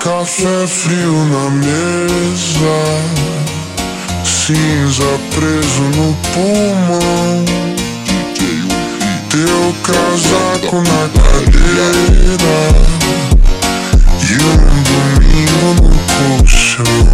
Café frio na mesa, cinza preso no pulmão, teu casaco na cadeira e domingo no colchão.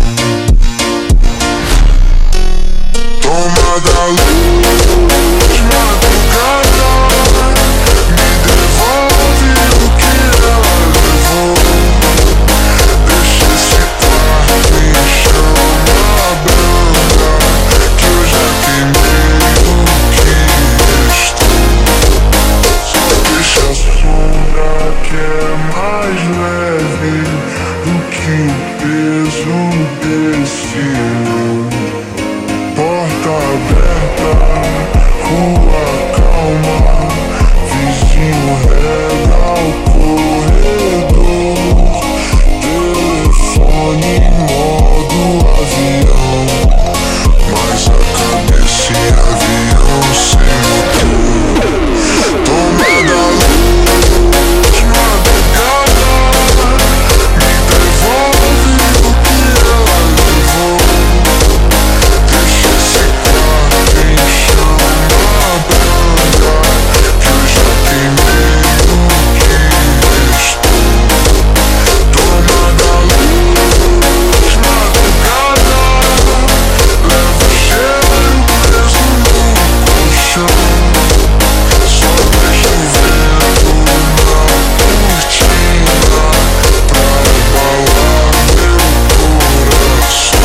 Toma da luz, madrugada, me devolve o que ela levou. Deixa esse quarto em chama branca, que eu já queimei o que restou. Só deixa a sombra que é mais leve do que o peso desse mundo. Porta aberta, rua calma, vizinho rega o corredor, telefone em modo avião, mas a cabeça em avião sem motor. Toma da luz, madrugada, me devolve o que ela levou. Deixa esse quarto em chama branca, que eu já queimei o que restou. Toma da luz, madrugada, leva o cheiro preso no colchão. Só deixa o vento na cortina pra embalar meu coração.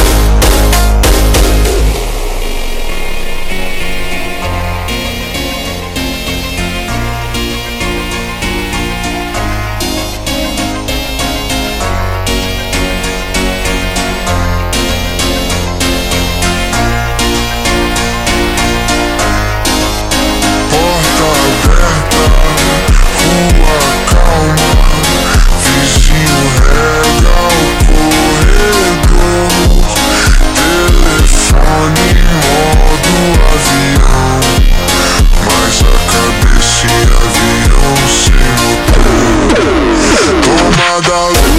Porta aberta, rua calma, vizinho rega o corredor, telefone em modo avião, mas a cabeça em avião sem motor. Toma da luz.